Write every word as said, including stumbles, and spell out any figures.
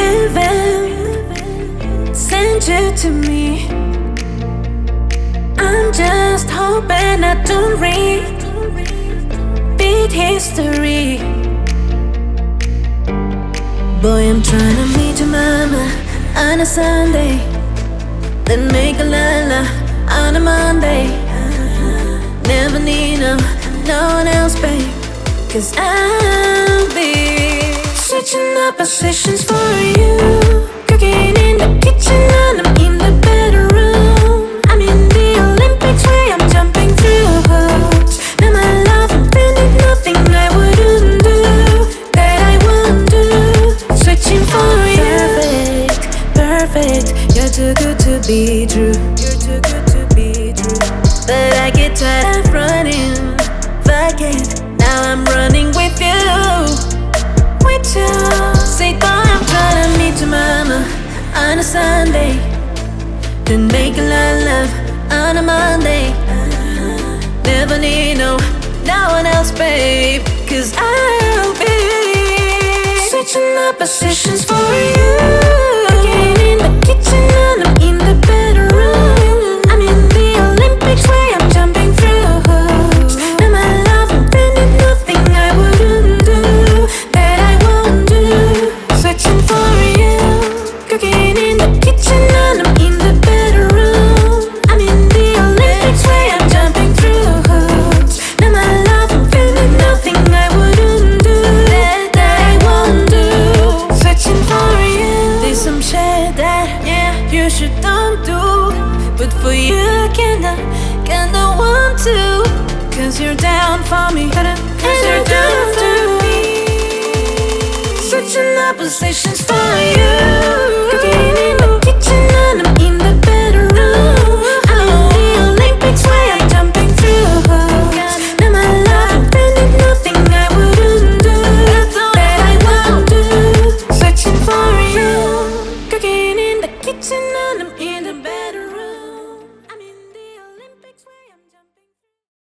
believing, send you to me. I'm just hoping I don't repeat history. Boy, I'm trying to meet your mama on a Sunday, then make a la-la on a Monday. Never need no, no one else, babe, 'cause I'll be switching up positions for you. Cooking in the kitchen and I'm in the bedroom. I'm in the Olympics where I'm jumping through hoops. Now my love, I'm feeling nothing I wouldn't do, that I won't do. Switching for you. Perfect, perfect. You're too good to be true. You're too good to be true. But I get tired of running. Fuck it, now I'm running with you. With you. Say, boy, I'm trying to meet your mama on a Sunday, then make a lot of love on a Monday. Never need no, no one else, babe, 'cause I'll be switching up positions for you. Cooking in the kitchen and I'm in the bedroom. I'm in the Olympics where I'm jumping through hoops. Now my love, I'm feeling nothing I wouldn't do, that I won't do. Switching for you. Cooking in the kitchen and I'm in the bedroom. I'm in the Olympics where I'm jumping through hoops. Now my love, I'm feeling nothing I wouldn't do, that, that I won't do. Switching for you. There's some shit that, yeah, you should don't do, but for you I kinda, kinda want to, 'cause you're down for me, 'cause you're down for me. Switching up positions for you. Cooking in the kitchen and I'm in the bedroom. I'm in the Olympics where I'm jumping through hoops. Now my love, I'm feeling nothing I wouldn't do, that I won't do. Switching for you. Cooking in the kitchen and I'm in